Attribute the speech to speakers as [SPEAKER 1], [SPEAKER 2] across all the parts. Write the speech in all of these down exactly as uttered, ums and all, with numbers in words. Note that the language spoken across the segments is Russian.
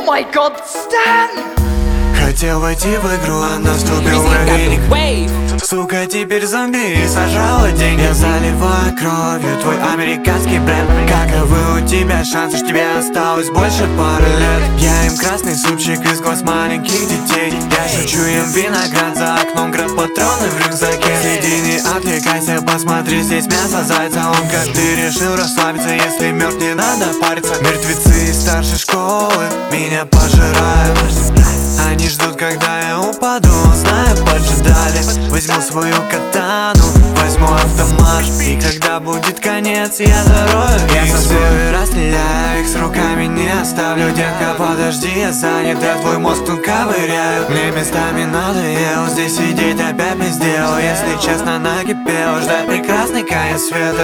[SPEAKER 1] my god, Stan!
[SPEAKER 2] Хотел войти в игру, а наступил муравейник. Сука, теперь зомби и сожрала деньги. Я заливаю кровью твой американский бренд. Каковы у тебя шансы, что тебе осталось больше пары лет? Я им красный супчик из глаз маленьких детей. Я шучу им виноград за окном, град патроны в рюкзаке. Следи, не отвлекайся, посмотри, здесь мясо зайца. Он как ты решил расслабиться, если мертв, не надо париться. Мертвецы из старшей школы меня пожирают. Они ждут, когда я упаду, знаю, поджидали. Возьму свою катану, возьму автомат. И когда будет конец, я зарою их. Я со свой расстреляю их, с руками не оставлю. Детка, подожди, я занят, я твой мозг тут ковыряю. Мне местами надоело здесь сидеть, опять не сделал. Если честно, накипело ждать прекрасный конец света.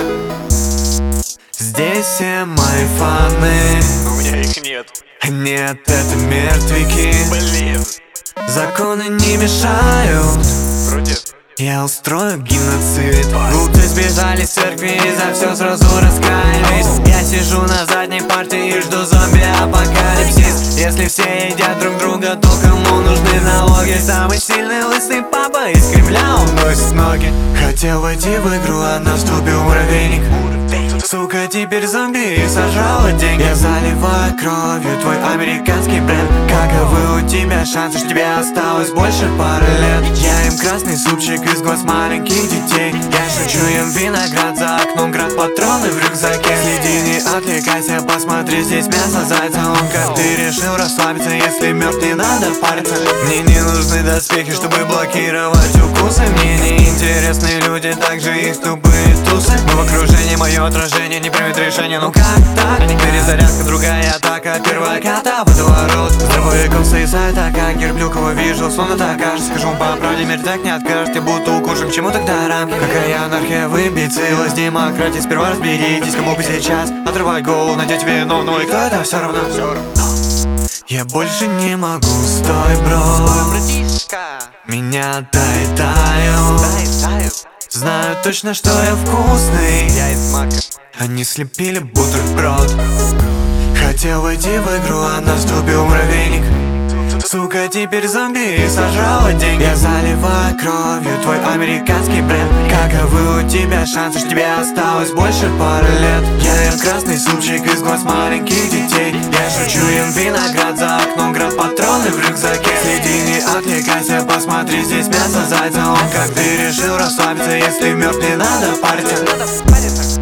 [SPEAKER 2] Здесь все мои фаны,
[SPEAKER 3] у меня их нет.
[SPEAKER 2] Нет, это мертвяки.
[SPEAKER 3] Блин.
[SPEAKER 2] Законы не мешают.
[SPEAKER 3] Вроде.
[SPEAKER 2] Я устрою геноцид. Глупцы сбежали с церкви и за все сразу раскаялись. Я сижу на задней парте и жду зомби-апокалипсис. Если все едят друг друга, то кому нужны налоги? Самый сильный лысый папа из Кремля уносит ноги. Хотел войти в игру, а наступил муравейник. Сука, теперь зомби и сожрала деньги. Я заливаю кровью твой американский бренд. Каковы у тебя шансы, что тебе осталось больше пары лет? Я им красный супчик из глаз маленьких детей. Я шучу им виноград за окном, град патроны в рюкзаке. Следи, не отвлекайся, посмотри, здесь мясо зайца. Он как ты решил расслабиться, если мертв, не надо париться. Мне не нужны доспехи, чтобы блокировать укусы. Мне не интересны люди, также их тупые тусы. Мы в окружении, мое отражение не примет решение, ну как так? Перезарядка, другая атака, первая кота, водоворот. Здоровяком союзает, а как герблю, кого вижу, словно так кажется. Скажу по правде, мир так не откажет, я будто укушен, к чему тогда рамки? Какая анархия, выбить целость демократии. Сперва разберитесь, кому бы сейчас отрывать голову, найдете виновного, и кто это все равно. Я больше не могу, стой, бро. Меня доедают. Знаю точно, что я вкусный.
[SPEAKER 3] Я из мака.
[SPEAKER 2] Они слепили бутерброд. Хотел войти в игру, а наступил муравейник. Сука, теперь зомби и сожрала деньги. Я заливаю кровью твой американский бренд. Каковы у тебя шансы, что тебе осталось больше пары лет? Я им красный супчик из глаз маленьких детей. Я шучу им виноград за окном, град патроны в рюкзаке. Следи, не отвлекайся, посмотри, здесь мясо зайца. Он как ты решил расслабиться, если мертв, не надо париться.